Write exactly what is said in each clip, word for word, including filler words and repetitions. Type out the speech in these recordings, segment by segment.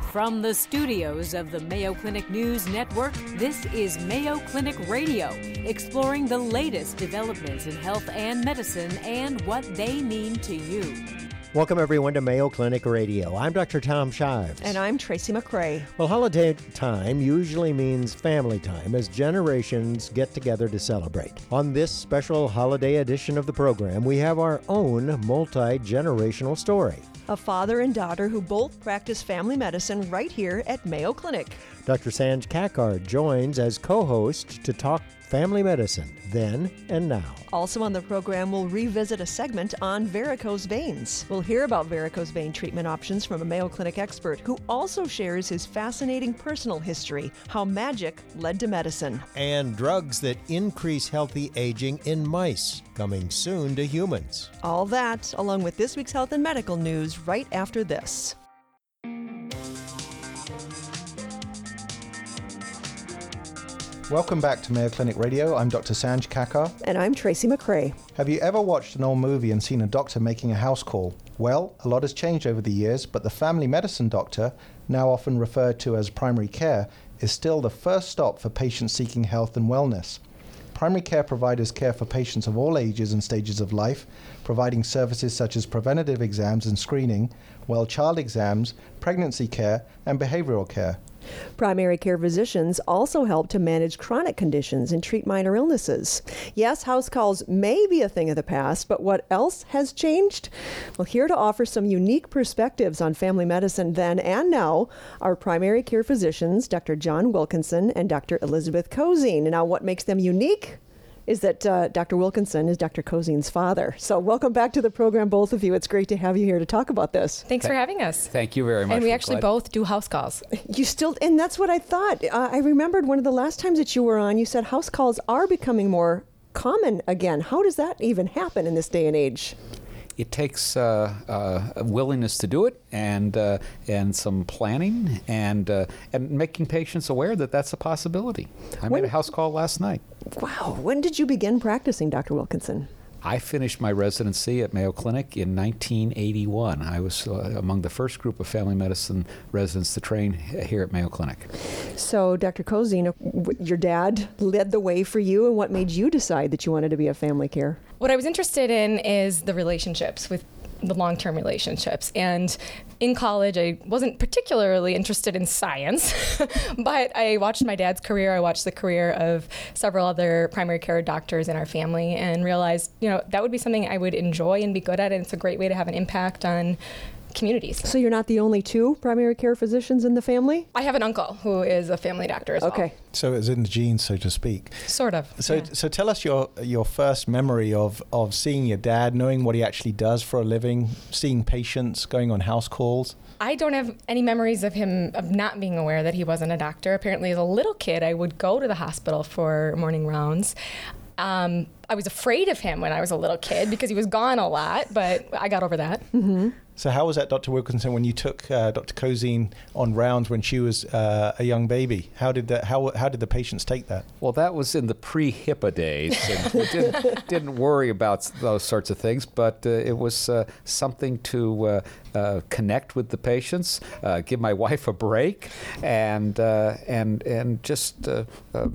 From the studios of the Mayo Clinic News Network, this is Mayo Clinic Radio, exploring the latest developments in health and medicine and what they mean to you. Welcome, everyone, to Mayo Clinic Radio. I'm Doctor Tom Shives. And I'm Tracy McCray. Well, holiday time usually means family time as generations get together to celebrate. On this special holiday edition of the program, we have our own multi-generational story. A father and daughter who both practice family medicine right here at Mayo Clinic. Doctor Sanj Kakar joins as co-host to talk family medicine then and now. Also on the program, we'll revisit a segment on varicose veins. We'll hear about varicose vein treatment options from a Mayo Clinic expert who also shares his fascinating personal history, how magic led to medicine. And drugs that increase healthy aging in mice, coming soon to humans. All that, along with this week's health and medical news, right after this. Welcome back to Mayo Clinic Radio. I'm Doctor Sanj Kakar. And I'm Tracy McCray. Have you ever watched an old movie and seen a doctor making a house call? Well, a lot has changed over the years, but the family medicine doctor, now often referred to as primary care, is still the first stop for patients seeking health and wellness. Primary care providers care for patients of all ages and stages of life, providing services such as preventative exams and screening, well child exams, pregnancy care, and behavioral care. Primary care physicians also help to manage chronic conditions and treat minor illnesses. Yes, house calls may be a thing of the past, but what else has changed? Well, here to offer some unique perspectives on family medicine then and now are primary care physicians, Doctor John Wilkinson and Doctor Elizabeth Cozine. Now, what makes them unique is that uh, Doctor Wilkinson is Doctor Cozine's father. So welcome back to the program, both of you. It's great to have you here to talk about this. Thanks for having us. Thank you very much. And we actually glad. both do house calls. You still, and that's what I thought. Uh, I remembered one of the last times that you were on, you said house calls are becoming more common again. How does that even happen in this day and age? It takes uh, uh, a willingness to do it and uh, and some planning and uh, and making patients aware that that's a possibility. I when, made a house call last night. Wow. When did you begin practicing, Doctor Wilkinson? I finished my residency at Mayo Clinic in nineteen eighty-one. I was uh, among the first group of family medicine residents to train here at Mayo Clinic. So, Doctor Cozine, your dad led the way for you, and what made you decide that you wanted to be a family care? What I was interested in is the relationships with the long-term relationships. And in college, I wasn't particularly interested in science, but I watched my dad's career. I watched the career of several other primary care doctors in our family and realized, you know, that would be something I would enjoy and be good at. And it's a great way to have an impact on communities. So you're not the only two primary care physicians in the family? I have an uncle who is a family doctor as okay. well. So it's in the genes, so to speak. Sort of. So yeah. so tell us your your first memory of, of seeing your dad, knowing what he actually does for a living, seeing patients, going on house calls. I don't have any memories of him of not being aware that he wasn't a doctor. Apparently, as a little kid, I would go to the hospital for morning rounds. Um, I was afraid of him when I was a little kid because he was gone a lot, but I got over that. Mm-hmm. So how was that, Doctor Wilkinson, when you took uh, Doctor Cozine on rounds when she was uh, a young baby? How did that? How how did the patients take that? Well, that was in the pre-HIPAA days. And we didn't, didn't worry about those sorts of things, but uh, it was uh, something to uh, uh, connect with the patients, uh, give my wife a break, and uh, and and just uh, uh,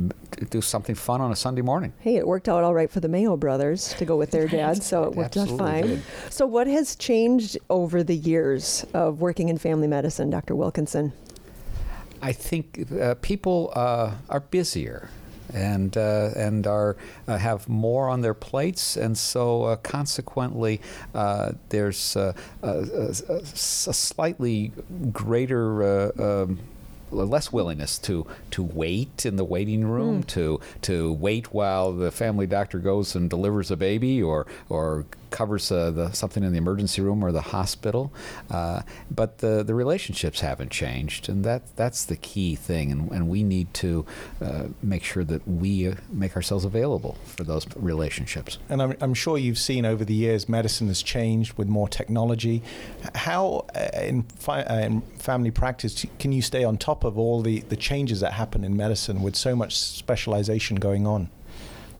do something fun on a Sunday morning. Hey, it worked out all right for the Mayo brothers to go with their dad, so it worked out fine. Did. So what has changed over the years of working in family medicine, Doctor Wilkinson? I think uh, people uh, are busier and uh, and are uh, have more on their plates, and so uh, consequently uh, there's uh, a, a, a slightly greater uh, um, less willingness to to wait in the waiting room, mm. to to wait while the family doctor goes and delivers a baby or or covers uh, the something in the emergency room or the hospital. Uh, but the the relationships haven't changed, and that that's the key thing. And, and we need to uh, make sure that we uh, make ourselves available for those relationships. And I'm, I'm sure you've seen over the years medicine has changed with more technology. How uh, in, fi- uh, in family practice can you stay on top of all the, the changes that happen in medicine with so much specialization going on? Well,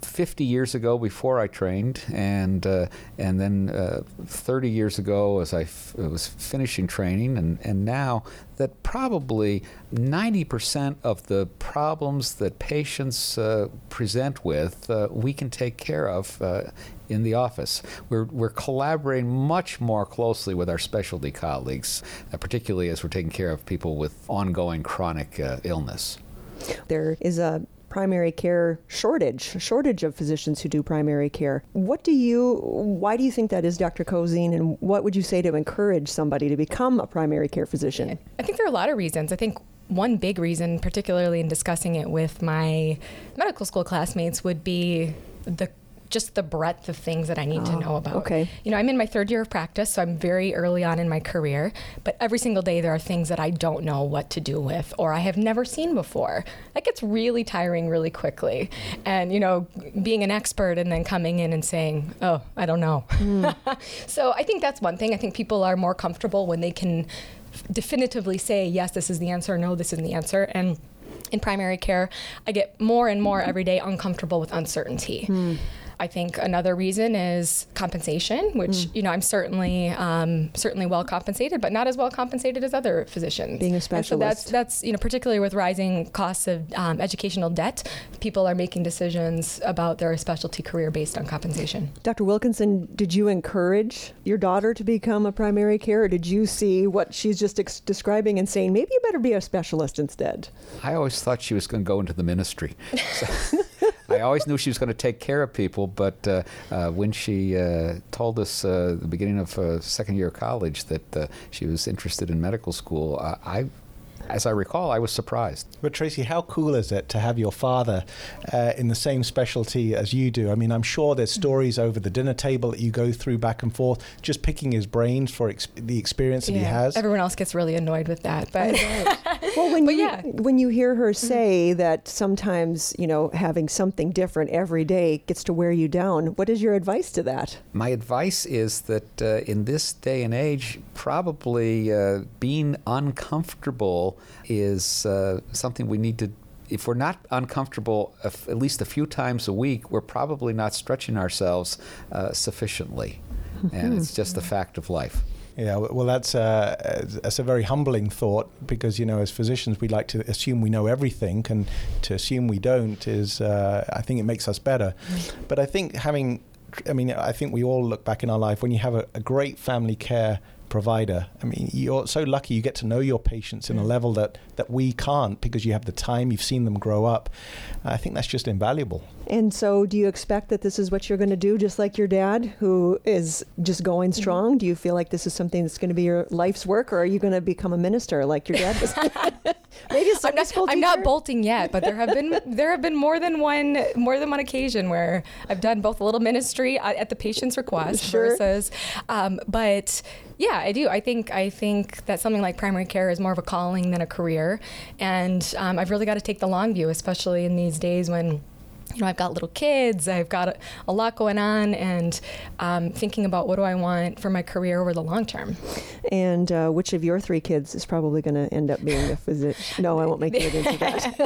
fifty years ago before I trained, and uh, and then uh, thirty years ago as I f- was finishing training, and, and now that probably ninety percent of the problems that patients uh, present with, uh, we can take care of uh, in the office. We're, we're collaborating much more closely with our specialty colleagues, uh, particularly as we're taking care of people with ongoing chronic uh, illness. There is a primary care shortage, shortage of physicians who do primary care. What do you, why do you think that is, Doctor Kozine, and what would you say to encourage somebody to become a primary care physician? I think there are a lot of reasons. I think one big reason, particularly in discussing it with my medical school classmates, would be the just the breadth of things that I need oh, to know about. Okay. You know, I'm in my third year of practice, so I'm very early on in my career, but every single day there are things that I don't know what to do with or I have never seen before. That gets really tiring really quickly. And, you know, being an expert and then coming in and saying, oh, I don't know. Mm. So I think that's one thing. I think people are more comfortable when they can definitively say, yes, this is the answer, no, this isn't the answer. And in primary care, I get more and more every day uncomfortable with uncertainty. Mm. I think another reason is compensation, which, mm. you know, I'm certainly um, certainly well compensated, but not as well compensated as other physicians. Being a specialist. And so that's, that's, you know, particularly with rising costs of um, educational debt, people are making decisions about their specialty career based on compensation. Doctor Wilkinson, did you encourage your daughter to become a primary care, or did you see what she's just ex- describing and saying, maybe you better be a specialist instead? I always thought she was going to go into the ministry. So I always knew she was going to take care of people, but uh, uh, when she uh, told us uh, at the beginning of uh, second year of college that uh, she was interested in medical school, uh, I, as I recall, I was surprised. But Tracy, how cool is it to have your father uh, in the same specialty as you do? I mean, I'm sure there's stories over the dinner table that you go through back and forth, just picking his brains for ex- the experience that yeah, he has. Everyone else gets really annoyed with that, but well, when but you yeah. when you hear her say mm-hmm. that sometimes, you know, having something different every day gets to wear you down, what is your advice to that? My advice is that uh, in this day and age, probably uh, being uncomfortable is uh, something we need to, if we're not uncomfortable at least a few times a week, we're probably not stretching ourselves uh, sufficiently. And it's just a fact of life. Yeah, well, that's a, that's a very humbling thought, because, you know, as physicians, we like to assume we know everything, and to assume we don't is, uh, I think it makes us better. But I think having, I mean, I think we all look back in our life when you have a, a great family care provider. I mean, you're so lucky you get to know your patients in a level that, that we can't, because you have the time, you've seen them grow up. I think that's just invaluable. And so do you expect that this is what you're going to do, just like your dad, who is just going strong? Mm-hmm. Do you feel like this is something that's going to be your life's work, or are you going to become a minister like your dad was? Maybe a Sunday I'm school not, I'm teacher? not bolting yet, but there have been there have been more than one more than one occasion where I've done both a little ministry at the patient's request sure. versus, um, but yeah, I do. I think I think that something like primary care is more of a calling than a career, and um, I've really got to take the long view, especially in these days when, you know, I've got little kids, I've got a, a lot going on, and um, thinking about what do I want for my career over the long term. And uh, which of your three kids is probably going to end up being a physician? No, I won't make you get into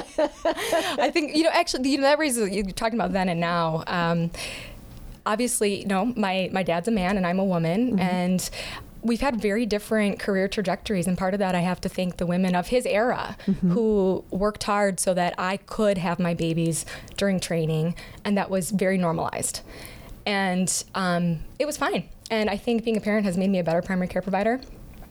that. I think, you know, actually, you know, that reason you're talking about then and now. Um, obviously, you know, my, my dad's a man and I'm a woman, mm-hmm. and we've had very different career trajectories, and part of that I have to thank the women of his era mm-hmm. who worked hard so that I could have my babies during training, and that was very normalized. And um, it was fine. And I think being a parent has made me a better primary care provider,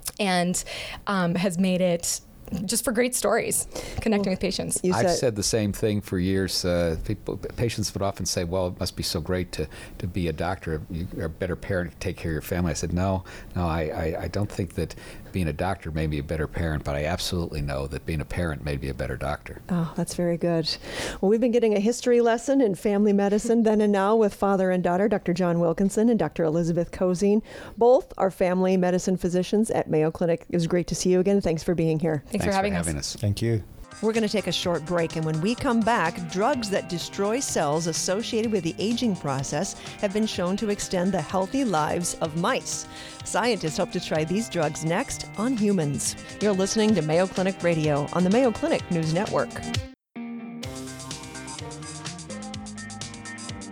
and um, has made it just for great stories, connecting well, with patients. I've said, said the same thing for years. Uh, people, patients would often say, well, it must be so great to, to be a doctor. You're a better parent to take care of your family. I said, no, no, I, I, I don't think that being a doctor made me a better parent, but I absolutely know that being a parent made me a better doctor. Oh, that's very good. Well, we've been getting a history lesson in family medicine then and now with father and daughter, Doctor John Wilkinson and Doctor Elizabeth Kozine. Both are family medicine physicians at Mayo Clinic. It was great to see you again. Thanks for being here. Thanks, Thanks for, having, for having us. us. Thank you. We're going to take a short break, and when we come back, drugs that destroy cells associated with the aging process have been shown to extend the healthy lives of mice. Scientists hope to try these drugs next on humans. You're listening to Mayo Clinic Radio on the Mayo Clinic News Network.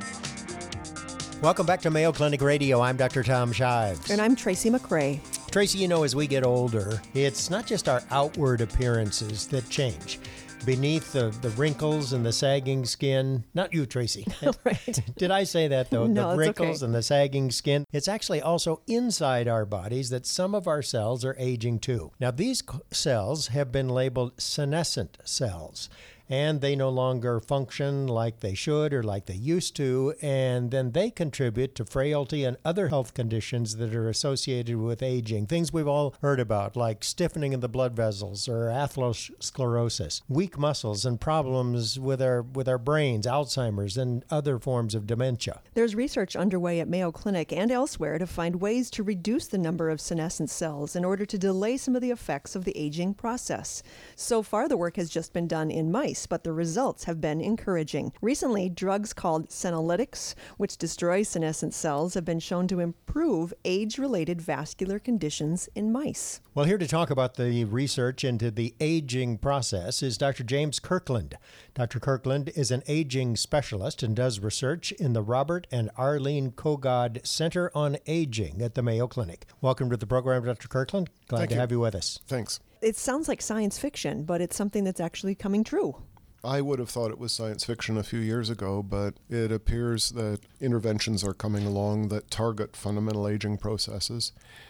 Welcome back to Mayo Clinic Radio. I'm Doctor Tom Shives. And I'm Tracy McRae. Tracy, you know, as we get older, it's not just our outward appearances that change. Beneath the, the wrinkles and the sagging skin, not you, Tracy. Right. Did I say that, though? No, the it's wrinkles okay. and the sagging skin. It's actually also inside our bodies that some of our cells are aging too. Now, these c- cells have been labeled senescent cells, and they no longer function like they should or like they used to, and then they contribute to frailty and other health conditions that are associated with aging. Things we've all heard about, like stiffening of the blood vessels or atherosclerosis, weak muscles, and problems with our with our brains, Alzheimer's, and other forms of dementia. There's research underway at Mayo Clinic and elsewhere to find ways to reduce the number of senescent cells in order to delay some of the effects of the aging process. So far, the work has just been done in mice, but the results have been encouraging. Recently, drugs called senolytics, which destroy senescent cells, have been shown to improve age-related vascular conditions in mice. Well, here to talk about the research into the aging process is Doctor James Kirkland. Doctor Kirkland is an aging specialist and does research in the Robert and Arlene Kogod Center on Aging at the Mayo Clinic. Welcome to the program, Doctor Kirkland. Glad Thank to you. have you with us. Thanks. It sounds like science fiction, but it's something that's actually coming true. I would have thought it was science fiction a few years ago, but it appears that interventions are coming along that target fundamental aging processes.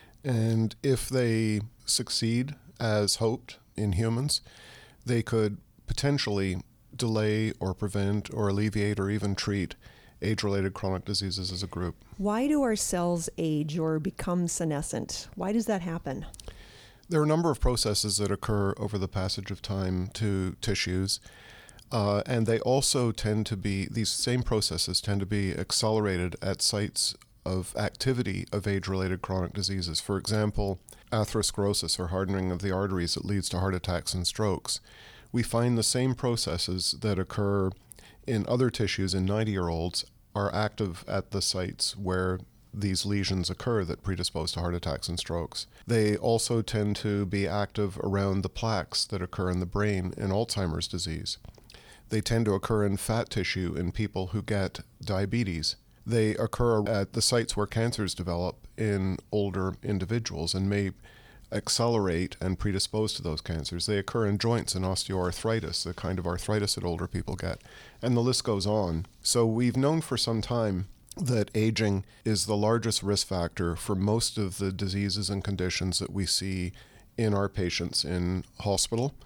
And if they succeed as hoped in humans, they could potentially delay or prevent or alleviate or even treat age-related chronic diseases as a group. Why do our cells age or become senescent? Why does that happen? There are a number of processes that occur over the passage of time to tissues. Uh, and they also tend to be, these same processes tend to be accelerated at sites of activity of age-related chronic diseases. For example, atherosclerosis, or hardening of the arteries that leads to heart attacks and strokes. We find the same processes that occur in other tissues in ninety-year-olds are active at the sites where these lesions occur that predispose to heart attacks and strokes. They also tend to be active around the plaques that occur in the brain in Alzheimer's disease. They tend to occur in fat tissue in people who get diabetes. They occur at the sites where cancers develop in older individuals and may accelerate and predispose to those cancers. They occur in joints and osteoarthritis, the kind of arthritis that older people get. And the list goes on. So we've known for some time that aging is the largest risk factor for most of the diseases and conditions that we see in our patients in hospital,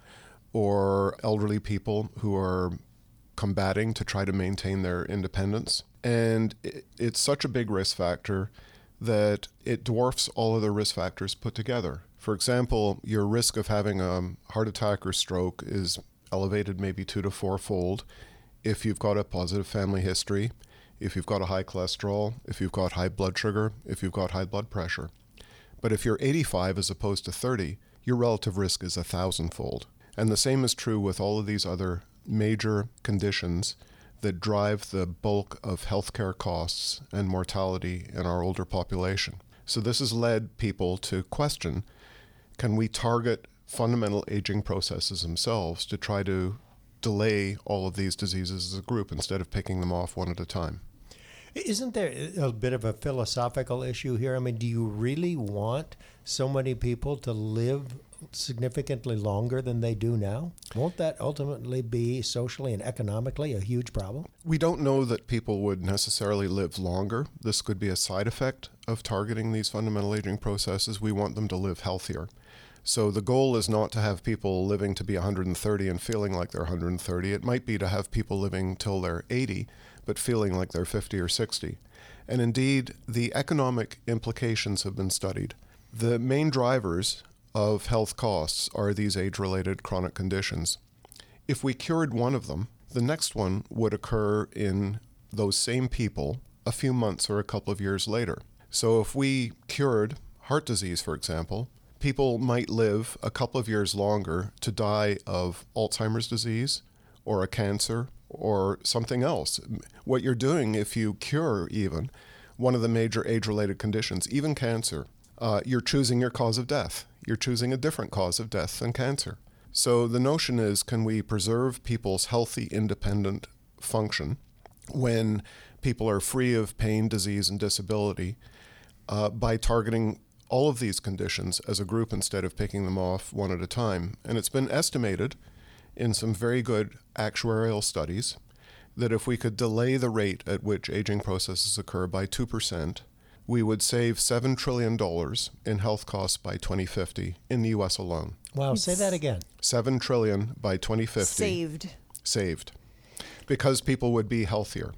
or elderly people who are combating to try to maintain their independence. And it's such a big risk factor that it dwarfs all other risk factors put together. For example, your risk of having a heart attack or stroke is elevated maybe two to four-fold if you've got a positive family history, if you've got a high cholesterol, if you've got high blood sugar, if you've got high blood pressure. But if you're eighty-five as opposed to thirty, your relative risk is a thousand-fold. And the same is true with all of these other major conditions that drive the bulk of healthcare costs and mortality in our older population. So this has led people to question, can we target fundamental aging processes themselves to try to delay all of these diseases as a group instead of picking them off one at a time? Isn't there a bit of a philosophical issue here? I mean, do you really want so many people to live significantly longer than they do now? Won't that ultimately be socially and economically a huge problem? We don't know that people would necessarily live longer. This could be a side effect of targeting these fundamental aging processes. We want them to live healthier. So the goal is not to have people living to be one hundred thirty and feeling like they're one hundred thirty. It might be to have people living till they're eighty, but feeling like they're fifty or sixty. And indeed, the economic implications have been studied. The main drivers of health costs are these age-related chronic conditions. If we cured one of them, the next one would occur in those same people a few months or a couple of years later. So if we cured heart disease, for example, people might live a couple of years longer to die of Alzheimer's disease or a cancer or something else. What you're doing if you cure even one of the major age-related conditions, even cancer, uh, you're choosing your cause of death. You're choosing a different cause of death than cancer. So the notion is, can we preserve people's healthy, independent function when people are free of pain, disease, and disability uh, by targeting all of these conditions as a group instead of picking them off one at a time. And it's been estimated in some very good actuarial studies that if we could delay the rate at which aging processes occur by two percent, we would save seven trillion dollars in health costs by twenty fifty in the U S alone. Wow, say that again. seven trillion dollars by twenty fifty. Saved. Saved. Because people would be healthier.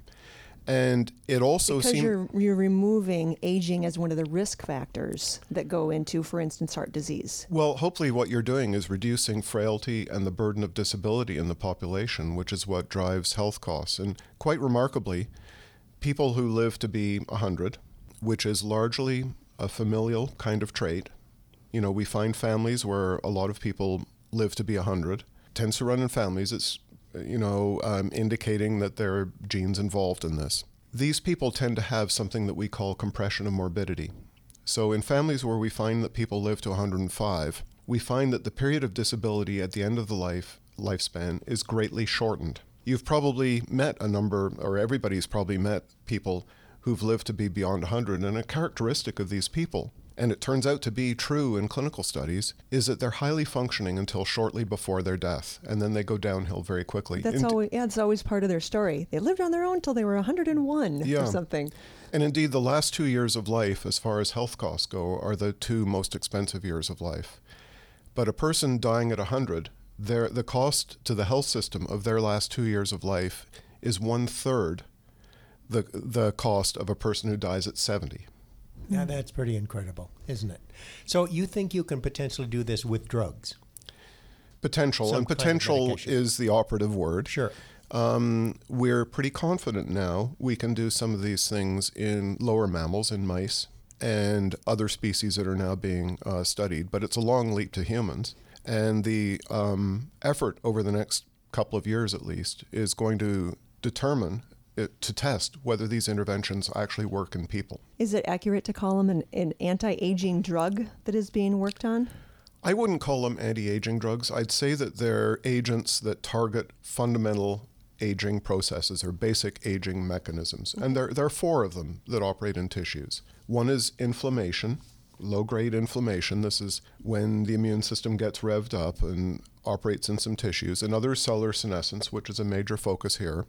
And it also because seems... you're, you're removing aging as one of the risk factors that go into, for instance, heart disease. Well, hopefully what you're doing is reducing frailty and the burden of disability in the population, which is what drives health costs. And quite remarkably, people who live to be one hundred, which is largely a familial kind of trait. You know, we find families where a lot of people live to be one hundred. It tends to run in families. It's, you know, um, indicating that there are genes involved in this. These people tend to have something that we call compression of morbidity. So in families where we find that people live to one hundred five, we find that the period of disability at the end of the life lifespan is greatly shortened. You've probably met a number, or everybody's probably met people who've lived to be beyond one hundred, and a characteristic of these people, and it turns out to be true in clinical studies, is that they're highly functioning until shortly before their death, and then they go downhill very quickly. That's Int- always, yeah, it's always part of their story. They lived on their own until they were one hundred one Yeah. or something. And indeed, the last two years of life, as far as health costs go, are the two most expensive years of life. But a person dying at one hundred, their, the cost to the health system of their last two years of life is one-third the the cost of a person who dies at seventy. Now that's pretty incredible, isn't it? So you think you can potentially do this with drugs? Potential, Some and kind of potential medication. is the operative word. Sure. Um, we're pretty confident now we can do some of these things in lower mammals, in mice, and other species that are now being uh, studied, but it's a long leap to humans. And the um, effort over the next couple of years at least is going to determine It, to test whether these interventions actually work in people. Is it accurate to call them an, an anti-aging drug that is being worked on? I wouldn't call them anti-aging drugs. I'd say that they're agents that target fundamental aging processes or basic aging mechanisms. And there, there are four of them that operate in tissues. One is inflammation, low-grade inflammation. This is when the immune system gets revved up and operates in some tissues. Another is cellular senescence, which is a major focus here.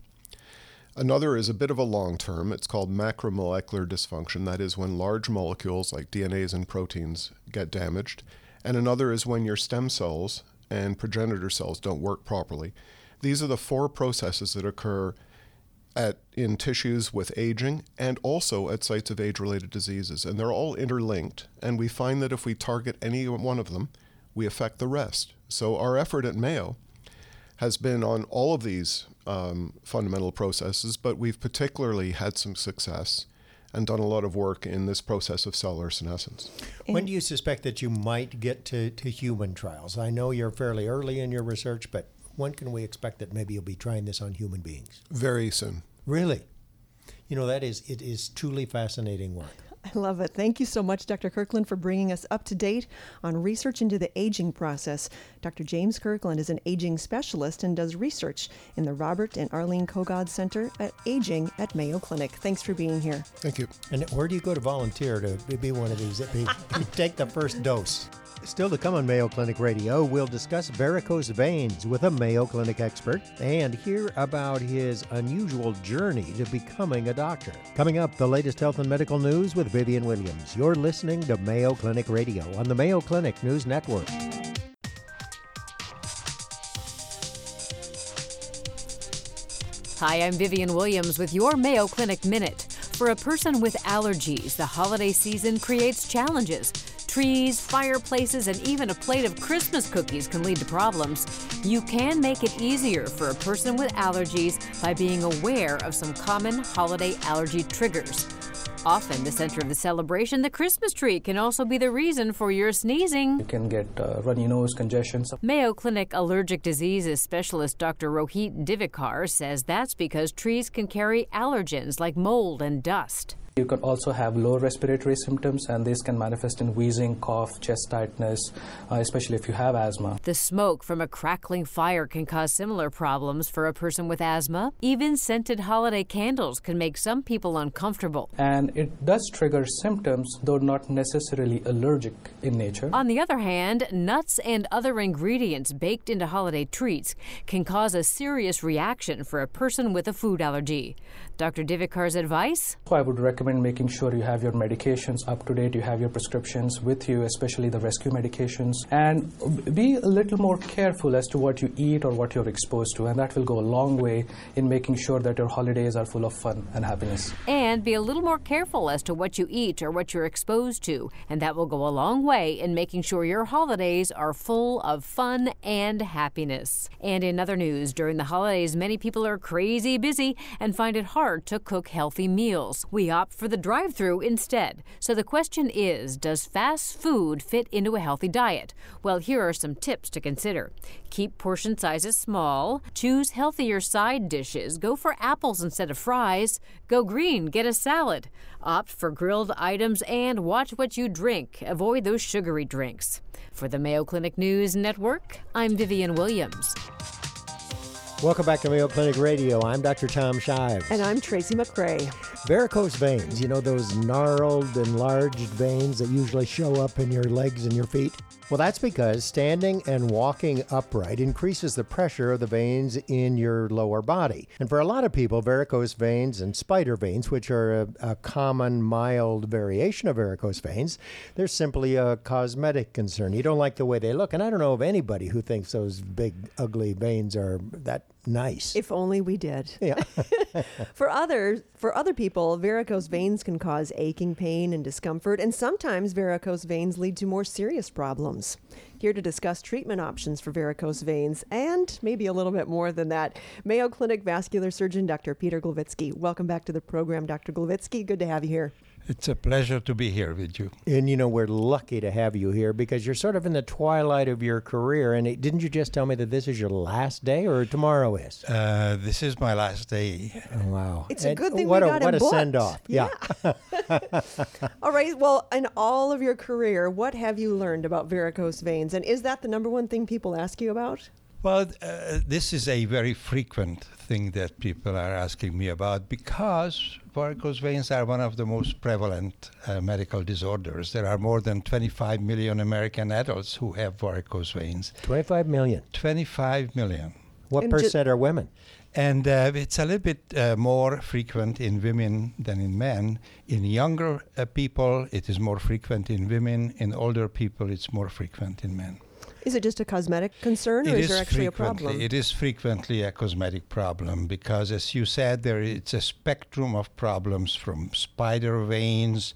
Another is a bit of a long term. It's called macromolecular dysfunction. That is when large molecules like D N As and proteins get damaged. And another is when your stem cells and progenitor cells don't work properly. These are the four processes that occur at in tissues with aging and also at sites of age-related diseases. And they're all interlinked. And we find that if we target any one of them, we affect the rest. So our effort at Mayo has been on all of these um, fundamental processes, but we've particularly had some success and done a lot of work in this process of cellular senescence. When do you suspect that you might get to, to human trials? I know you're fairly early in your research, but when can we expect that maybe you'll be trying this on human beings? Very soon. Really? You know, that is, it is truly fascinating work. I love it. Thank you so much, Doctor Kirkland, for bringing us up to date on research into the aging process. Doctor James Kirkland is an aging specialist and does research in the Robert and Arlene Kogod Center at Aging at Mayo Clinic. Thanks for being here. Thank you. And where do you go to volunteer to be one of these? Take the first dose. Still to come on Mayo Clinic Radio, we'll discuss varicose veins with a Mayo Clinic expert and hear about his unusual journey to becoming a doctor. Coming up, the latest health and medical news with Vivian Williams. You're listening to Mayo Clinic Radio on the Mayo Clinic News Network. Hi, I'm Vivian Williams with your Mayo Clinic Minute. For a person with allergies, the holiday season creates challenges. Trees, fireplaces, and even a plate of Christmas cookies can lead to problems. You can make it easier for a person with allergies by being aware of some common holiday allergy triggers. Often the center of the celebration, the Christmas tree, can also be the reason for your sneezing. You can get uh, runny nose, congestion. Mayo Clinic allergic diseases specialist Doctor Rohit Divikar says that's because trees can carry allergens like mold and dust. You can also have low respiratory symptoms, and these can manifest in wheezing, cough, chest tightness, uh, especially if you have asthma. The smoke from a crackling fire can cause similar problems for a person with asthma. Even scented holiday candles can make some people uncomfortable. And it does trigger symptoms, though not necessarily allergic in nature. On the other hand, nuts and other ingredients baked into holiday treats can cause a serious reaction for a person with a food allergy. Doctor Divakar's advice? So I would recommend making sure you have your medications up to date, you have your prescriptions with you, especially the rescue medications, and be a little more careful as to what you eat or what you're exposed to, and that will go a long way in making sure that your holidays are full of fun and happiness. And be a little more careful as to what you eat or what you're exposed to, and that will go a long way in making sure your holidays are full of fun and happiness. And in other news, during the holidays, many people are crazy busy and find it hard to cook healthy meals. We opt for the drive-thru instead. So the question is, does fast food fit into a healthy diet? Well, here are some tips to consider. Keep portion sizes small. Choose healthier side dishes. Go for apples instead of fries. Go green, get a salad. Opt for grilled items and watch what you drink. Avoid those sugary drinks. For the Mayo Clinic News Network, I'm Vivian Williams. Welcome back to Mayo Clinic Radio. I'm Doctor Tom Shives. And I'm Tracy McRae. Varicose veins, you know those gnarled, enlarged veins that usually show up in your legs and your feet? Well, that's because standing and walking upright increases the pressure of the veins in your lower body. And for a lot of people, varicose veins and spider veins, which are a, a common mild variation of varicose veins, they're simply a cosmetic concern. You don't like the way they look. And I don't know of anybody who thinks those big, ugly veins are that nice. If only we did. Yeah. For others, for other people, varicose veins can cause aching pain and discomfort, and sometimes varicose veins lead to more serious problems. Here to discuss treatment options for varicose veins and maybe a little bit more than that, Mayo Clinic vascular surgeon Doctor Peter Glowicki. Welcome back to the program, Doctor Glowicki. Good to have you here. It's a pleasure to be here with you. And, you know, we're lucky to have you here because you're sort of in the twilight of your career. And it, didn't you just tell me that this is your last day or tomorrow is? Uh, this is my last day. Oh, wow. It's a and good thing what we a, got What him a booked. send-off. Yeah. yeah. All right. Well, in all of your career, what have you learned about varicose veins? And is that the number one thing people ask you about? Well, uh, this is a very frequent thing that people are asking me about because varicose veins are one of the most prevalent uh, medical disorders. There are more than twenty-five million American adults who have varicose veins. twenty-five million. twenty-five million. What And percent ju- are women? And uh, it's a little bit uh, more frequent in women than in men. In younger uh, people, it is more frequent in women. In older people, it's more frequent in men. Is it just a cosmetic concern, or It is there actually a frequently- problem? It is frequently a cosmetic problem because, as you said, there it's a spectrum of problems from spider veins,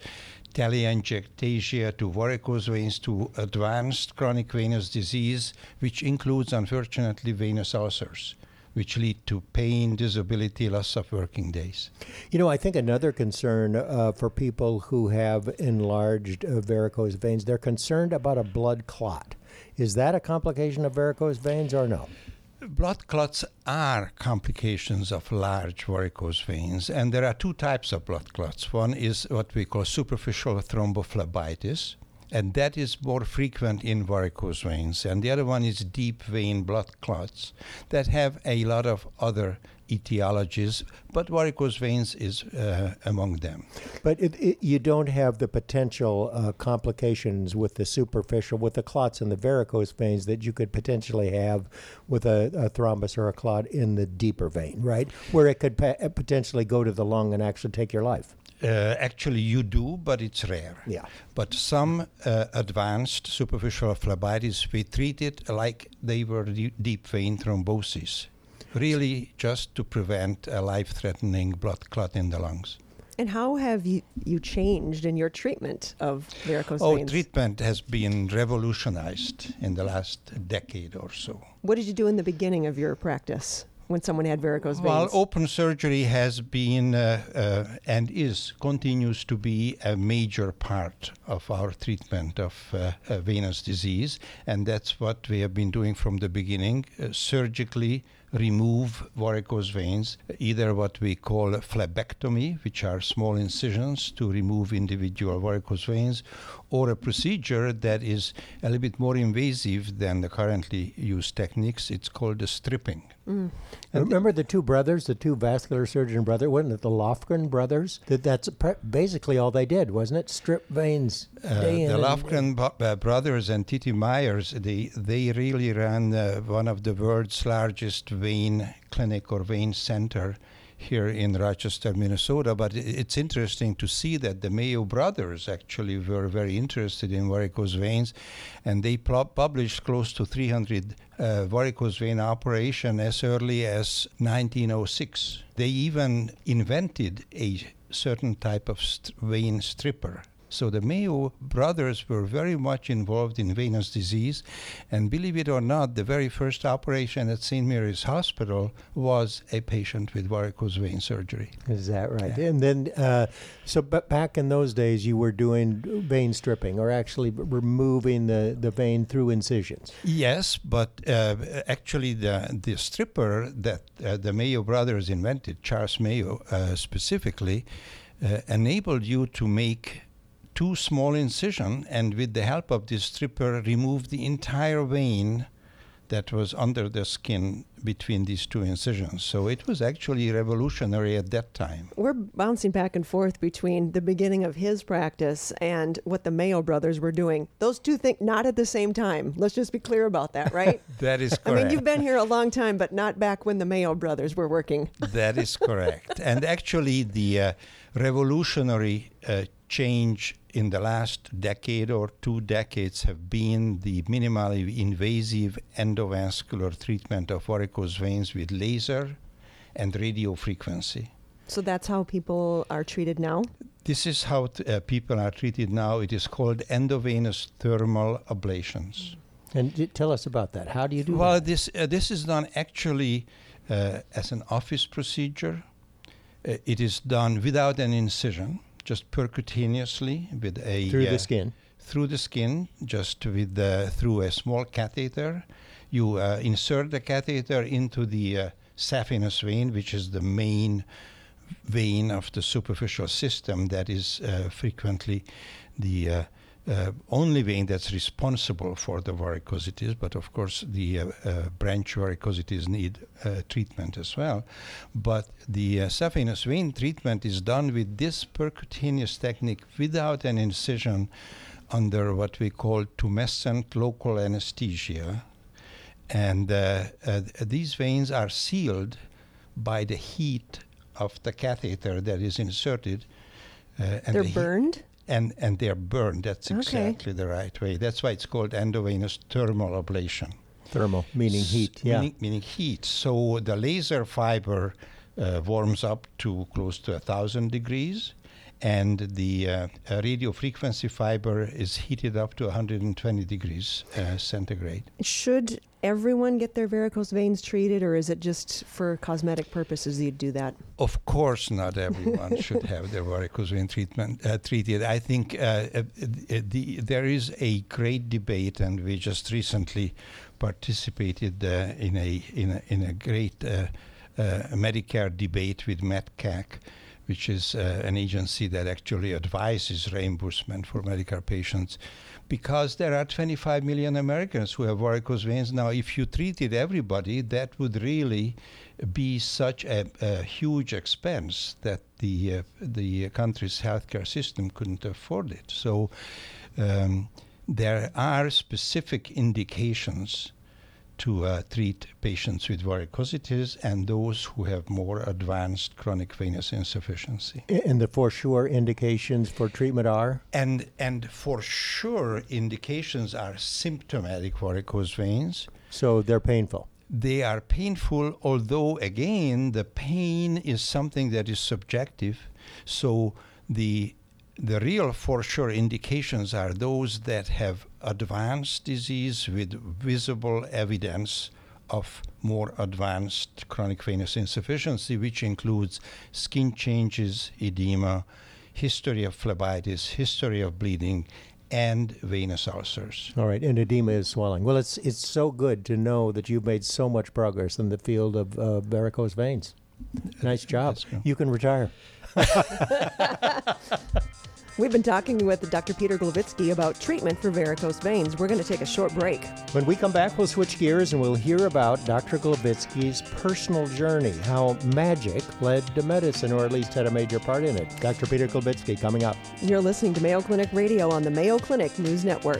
telangiectasia to varicose veins to advanced chronic venous disease, which includes, unfortunately, venous ulcers, which lead to pain, disability, loss of working days. You know, I think another concern uh, for people who have enlarged uh, varicose veins, they're concerned about a blood clot. Is that a complication of varicose veins or no? Blood clots are complications of large varicose veins, and there are two types of blood clots. One is what we call superficial thrombophlebitis, and that is more frequent in varicose veins. And the other one is deep vein blood clots that have a lot of other etiologies, but varicose veins is uh, among them. But it, it, you don't have the potential uh, complications with the superficial, with the clots in the varicose veins that you could potentially have with a, a thrombus or a clot in the deeper vein, right? Where it could pa- potentially go to the lung and actually take your life. Uh, actually, you do, but it's rare. Yeah. But some uh, advanced superficial phlebitis, we treat it like they were de- deep vein thrombosis, really just to prevent a life-threatening blood clot in the lungs. And how have you, you changed in your treatment of varicose Oh, veins? treatment has been revolutionized in the last decade or so. What did you do in the beginning of your practice when someone had varicose Well, veins? open surgery has been uh, uh, and is continues to be a major part of our treatment of uh, uh, venous disease, and that's what we have been doing from the beginning, uh, surgically remove varicose veins, either what we call phlebectomy, which are small incisions to remove individual varicose veins, or a procedure that is a little bit more invasive than the currently used techniques. It's called the stripping. Mm. And remember the two brothers, the two vascular surgeon brothers, wasn't it the Lofgren brothers? That That's basically all they did, wasn't it? Strip veins. Uh, the Lofgren bo- uh, brothers and Titi Myers, they, they really ran uh, one of the world's largest vein clinic or vein center here in Rochester, Minnesota. But it's interesting to see that the Mayo brothers actually were very interested in varicose veins, and they pl- published close to three hundred uh, varicose vein operations as early as nineteen oh six. They even invented a certain type of st- vein stripper. So the Mayo brothers were very much involved in venous disease, and believe it or not, the very first operation at Saint Mary's Hospital was a patient with varicose vein surgery. Is that right? Yeah. And then, uh, so but back in those days, you were doing vein stripping, or actually b- removing the, the vein through incisions. Yes, but uh, actually the the stripper that uh, the Mayo brothers invented, Charles Mayo uh, specifically, uh, enabled you to make two small incision, and with the help of this stripper, remove the entire vein that was under the skin between these two incisions. So it was actually revolutionary at that time. We're bouncing back and forth between the beginning of his practice and what the Mayo brothers were doing. Those two things not at the same time. Let's just be clear about that, right? That is correct. I mean, you've been here a long time, but not back when the Mayo brothers were working. That is correct. And actually the uh, revolutionary uh, change in the last decade or two decades have been the minimally invasive endovascular treatment of varicose veins with laser and radio frequency. So that's how people are treated now? This is how t- uh, people are treated now. It is called endovenous thermal ablations. And j- tell us about that. How do you do well, that? this uh, this is done actually uh, as an office procedure. Uh, it is done without an incision, just percutaneously with a Through uh, the skin? Through the skin, just with the, through a small catheter. You uh, insert the catheter into the uh, saphenous vein, which is the main vein of the superficial system that is uh, frequently the uh, uh, only vein that's responsible for the varicosities, but of course the uh, uh, branch varicosities need uh, treatment as well. But the uh, saphenous vein treatment is done with this percutaneous technique without an incision under what we call tumescent local anesthesia. And uh, uh, these veins are sealed by the heat of the catheter that is inserted. Uh, and They're the burned? And, and they're burned. That's Okay. exactly the right way. That's why it's called endovenous thermal ablation. Thermal, meaning heat, yeah. Meaning, meaning heat. So the laser fiber uh, warms up to close to one thousand degrees, and the uh, uh, radio frequency fiber is heated up to one hundred twenty degrees uh, centigrade. Should everyone get their varicose veins treated, or is it just for cosmetic purposes you do that? Of course, not everyone should have their varicose vein treatment uh, treated. I think uh, uh, the, there is a great debate, and we just recently participated uh, in a in a in a great uh, uh, Medicare debate with MedCAC, which is uh, an agency that actually advises reimbursement for Medicare patients, because there are twenty-five million Americans who have varicose veins. Now, if you treated everybody, that would really be such a, a huge expense that the uh, the country's healthcare system couldn't afford it. So um, there are specific indications to uh, treat patients with varicosities and those who have more advanced chronic venous insufficiency. And the for sure indications for treatment are? And and for sure indications are symptomatic varicose veins. So they're painful. They are painful, although again the pain is something that is subjective. So the The real for sure indications are those that have advanced disease with visible evidence of more advanced chronic venous insufficiency, which includes skin changes, edema, history of phlebitis, history of bleeding, and venous ulcers. All right, and edema is swelling. Well, it's it's so good to know that you've made so much progress in the field of uh, varicose veins. Nice job. You can retire. We've been talking with Doctor Peter Glavitsky about treatment for varicose veins. We're going to take a short break. When we come back, we'll switch gears and we'll hear about Doctor Glavitsky's personal journey, how magic led to medicine, or at least had a major part in it. Doctor Peter Glavitsky coming up. You're listening to Mayo Clinic Radio on the Mayo Clinic News Network.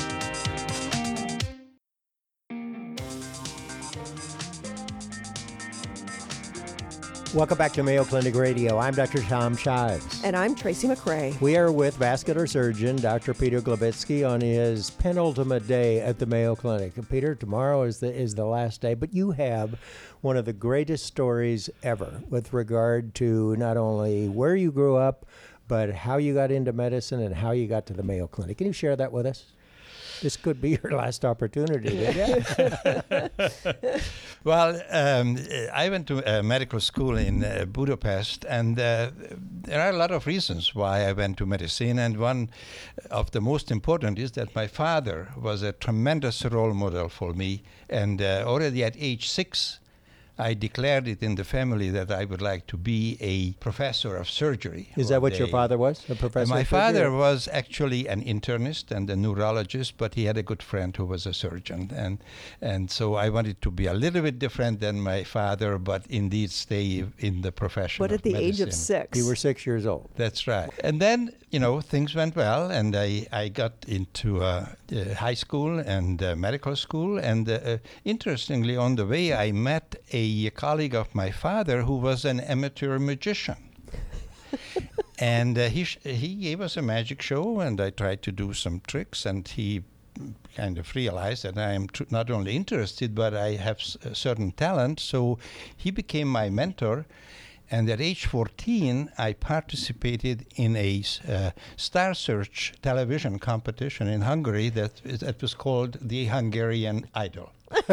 Welcome back to Mayo Clinic Radio. I'm Doctor Tom Shives. And I'm Tracy McRae. We are with vascular surgeon Doctor Peter Glavitsky on his penultimate day at the Mayo Clinic. Peter, tomorrow is the is the last day, but you have one of the greatest stories ever with regard to not only where you grew up, but how you got into medicine and how you got to the Mayo Clinic. Can you share that with us? This could be your last opportunity. Yeah. Well, um, I went to uh, medical school in uh, Budapest, and uh, there are a lot of reasons why I went to medicine, and one of the most important is that my father was a tremendous role model for me, and uh, already at age six, I declared it in the family that I would like to be a professor of surgery. Is that what day. your father was, a professor My of father surgery? was actually an internist and a neurologist, but he had a good friend who was a surgeon. And and so I wanted to be a little bit different than my father, but indeed stay in the profession But of at the age of medicine. six. You were six years old. That's right. And then, you know, things went well, and I, I got into uh, uh, high school and uh, medical school. And uh, uh, interestingly, on the way, I met a colleague of my father who was an amateur magician. And uh, he sh- he gave us a magic show, and I tried to do some tricks, and he kind of realized that I am tr- not only interested, but I have s- a certain talent. So he became my mentor. And at age fourteen, I participated in a uh, Star Search television competition in Hungary that, that was called the Hungarian Idol.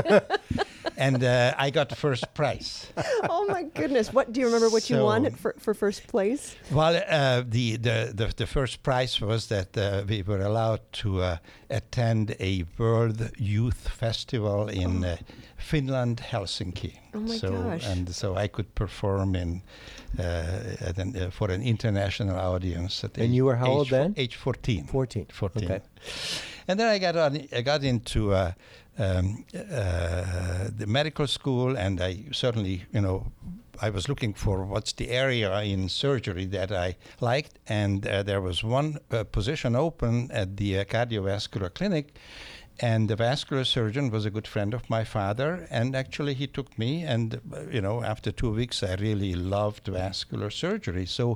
And uh, I got first prize. Oh my goodness! What do you remember? What you So- won for, for first place? Well, uh, the, the, the, the first prize was that uh, we were allowed to uh, attend a World Youth Festival in uh, Finland, Helsinki. Oh my so, gosh. And so I could perform in uh, at an, uh, for an international audience. At And age- you were how age old fo- then? Age fourteen. fourteen. fourteen. Okay. And then I got on. I got into uh, um, uh, the medical school, and I certainly, you know, I was looking for what's the area in surgery that I liked, and uh, there was one uh, position open at the uh, cardiovascular clinic. And the vascular surgeon was a good friend of my father, and actually he took me, and uh, you know, after two weeks I really loved vascular surgery. So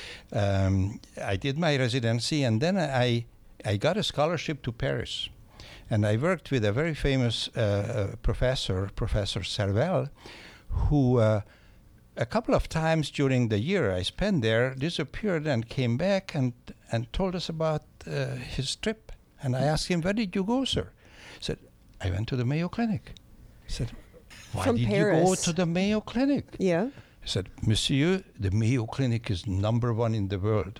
um, I did my residency, and then I I got a scholarship to Paris. And I worked with a very famous uh, uh, professor, Professor Servel, who uh, a couple of times during the year I spent there disappeared and came back and, and told us about uh, his trip. And I asked him, where did you go, sir? He said, I went to the Mayo Clinic. I said, why From did you go Paris. to the Mayo Clinic? Yeah. He said, Monsieur, the Mayo Clinic is number one in the world.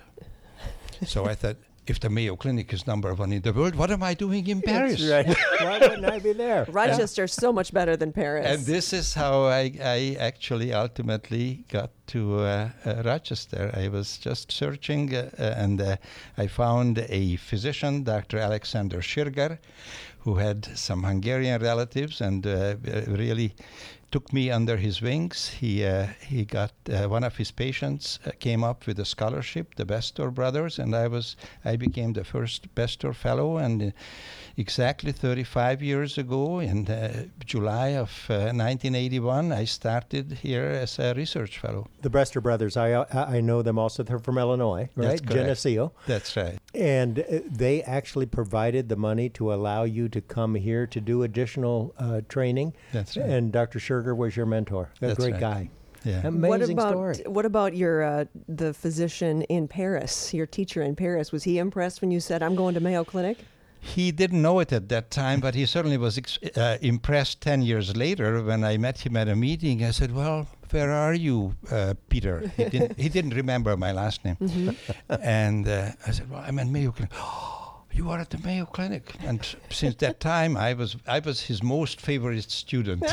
So I thought, if the Mayo Clinic is number one in the world, what am I doing in Paris? That's right. Why wouldn't I be there? Rochester's so much better than Paris. And this is how I, I actually ultimately got to uh, uh, Rochester. I was just searching, uh, uh, and uh, I found a physician, Doctor Alexander Schirger, who had some Hungarian relatives, and uh, really took me under his wings. He uh, he got uh, one of his patients uh, came up with a scholarship, the Bestor brothers, and I was I became the first Bestor fellow. And uh, exactly thirty-five years ago, in uh, July of uh, nineteen eighty-one, I started here as a research fellow. The Brester brothers, I I know them also. They're from Illinois, right? That's correct. Geneseo. That's right. And uh, they actually provided the money to allow you to come here to do additional uh, training. That's right. And Doctor Schirger was your mentor. A That's great right. guy. Yeah. Amazing what about story. what about your uh, the physician in Paris, your teacher in Paris? Was he impressed when you said, "I'm going to Mayo Clinic"? He didn't know it at that time, but he certainly was ex- uh, impressed ten years later when I met him at a meeting. I said, well, where are you, uh, Peter? He didn't, he didn't remember my last name. Mm-hmm. And uh, I said, well, I'm at Mayo Clinic. Oh, you are at the Mayo Clinic. And since that time, I was I was his most favorite student.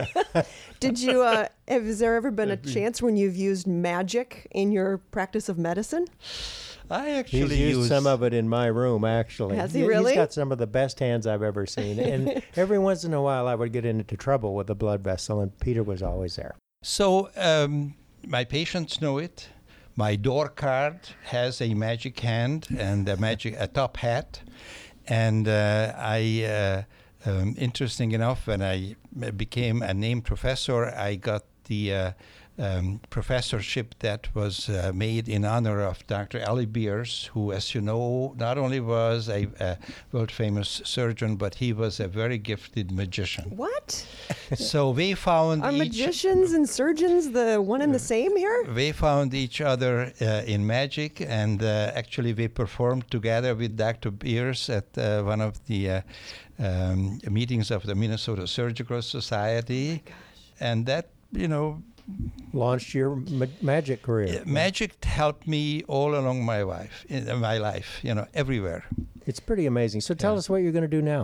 Did you, uh, has there ever been a chance when you've used magic in your practice of medicine? I actually He's used use some of it in my room, actually. Has he really? He's got some of the best hands I've ever seen. And every once in a while, I would get into trouble with a blood vessel, and Peter was always there. So um, my patients know it. My door card has a magic hand and a magic a top hat. And uh, I, uh, um, interesting enough, when I became a named professor, I got the uh, Um, professorship that was uh, made in honor of Doctor Ellie Beers, who, as you know, not only was a, a world-famous surgeon, but he was a very gifted magician. What? So they found Are each, magicians and surgeons the one and the same here? They found each other uh, in magic, and uh, actually they performed together with Doctor Beers at uh, one of the uh, um, meetings of the Minnesota Surgical Society. Oh my gosh. And that, you know, launched your ma- magic career. Magic helped me all along my life, in my life, you know, everywhere. It's pretty amazing. So tell Yeah. us what you're going to do now.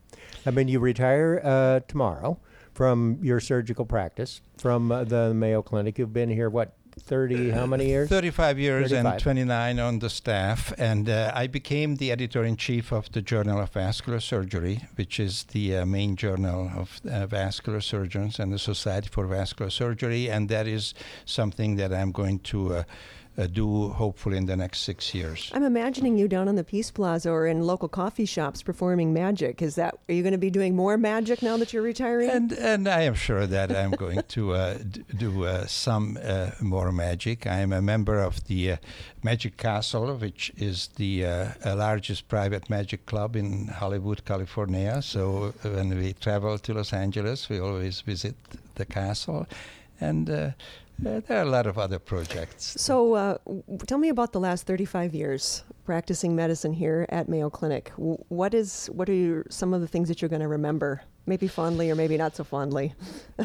I mean, you retire uh, tomorrow from your surgical practice, from uh, the Mayo Clinic. You've been here, what, thirty, how many years? thirty-five years thirty-five. and twenty-nine on the staff. And uh, I became the editor-in-chief of the Journal of Vascular Surgery, which is the uh, main journal of uh, vascular surgeons and the Society for Vascular Surgery. And that is something that I'm going to uh, uh, do hopefully in the next six years. I'm imagining you down on the Peace Plaza or in local coffee shops performing magic. Is that, are you going to be doing more magic now that you're retiring? And and I am sure that I'm going to uh, d- do uh, some uh, more magic. I am a member of the uh, Magic Castle, which is the uh, largest private magic club in Hollywood, California. So when we travel to Los Angeles, we always visit the castle. And uh, uh, there are a lot of other projects. So uh, w- tell me about the last thirty-five years practicing medicine here at Mayo Clinic. W- What is what are your, some of the things that you're going to remember? Maybe fondly or maybe not so fondly.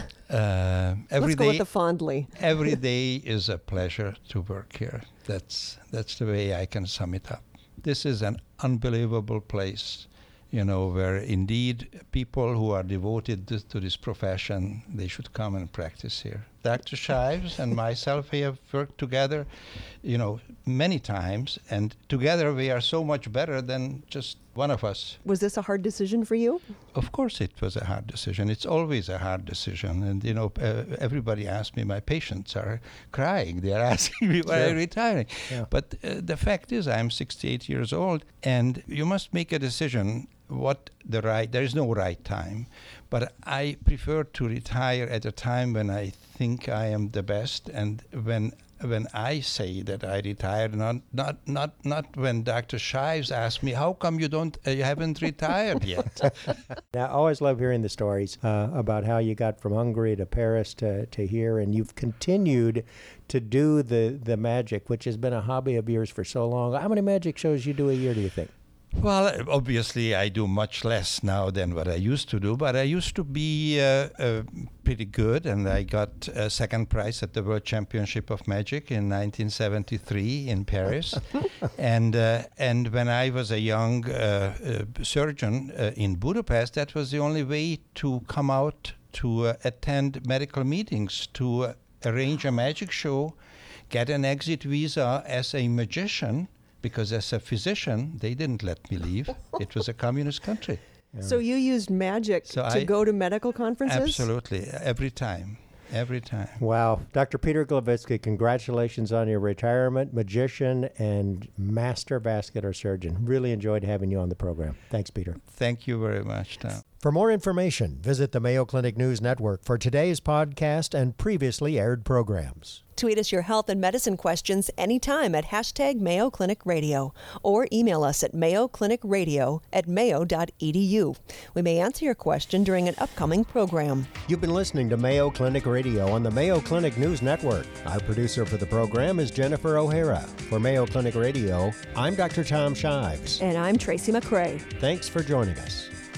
Uh, every Let's go day- with the fondly. Every day is a pleasure to work here. That's that's the way I can sum it up. This is an unbelievable place, you know, where indeed people who are devoted to, to this profession, they should come and practice here. Doctor Shives and myself, we have worked together, you know, many times, and together we are so much better than just one of us. Was this a hard decision for you? Of course it was a hard decision. It's always a hard decision. And, you know, uh, everybody asks me, my patients are crying. They're asking me why I'm retiring. Yeah. But uh, the fact is I'm sixty-eight years old, and you must make a decision what the right, there is no right time. But I prefer to retire at a time when I think I am the best, and when when I say that I retired, not not not not when Doctor Shives asks me, how come you don't, uh, you haven't retired yet? Now, I always love hearing the stories uh, about how you got from Hungary to Paris to, to here, and you've continued to do the, the magic, which has been a hobby of yours for so long. How many magic shows you do a year, do you think? Well, obviously, I do much less now than what I used to do, but I used to be uh, uh, pretty good, and I got a second prize at the World Championship of Magic in nineteen seventy-three in Paris. and uh, and when I was a young uh, uh, surgeon uh, in Budapest, that was the only way to come out to uh, attend medical meetings, to uh, arrange a magic show, get an exit visa as a magician, because as a physician, they didn't let me leave. It was a communist country. So you used magic So to I- go to medical conferences? Absolutely. Every time. Every time. Wow. Doctor Peter Glowicki, congratulations on your retirement, magician and master vascular surgeon. Really enjoyed having you on the program. Thanks, Peter. Thank you very much, Tom. For more information, visit the Mayo Clinic News Network for today's podcast and previously aired programs. Tweet us your health and medicine questions anytime at hashtag Mayo Clinic Radio or email us at mayoclinicradio at mayo dot e d u. We may answer your question during an upcoming program. You've been listening to Mayo Clinic Radio on the Mayo Clinic News Network. Our producer for the program is Jennifer O'Hara. For Mayo Clinic Radio, I'm Doctor Tom Shives. And I'm Tracy McCrae. Thanks for joining us.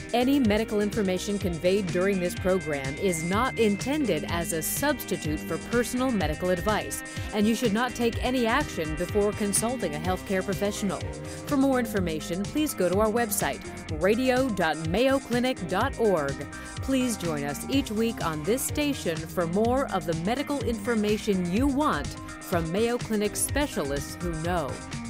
Any medical information conveyed during this program is not intended as a substitute for personal medical advice, and you should not take any action before consulting a healthcare professional. For more information, please go to our website, radio dot mayo clinic dot org. Please join us each week on this station for more of the medical information you want from Mayo Clinic specialists who know.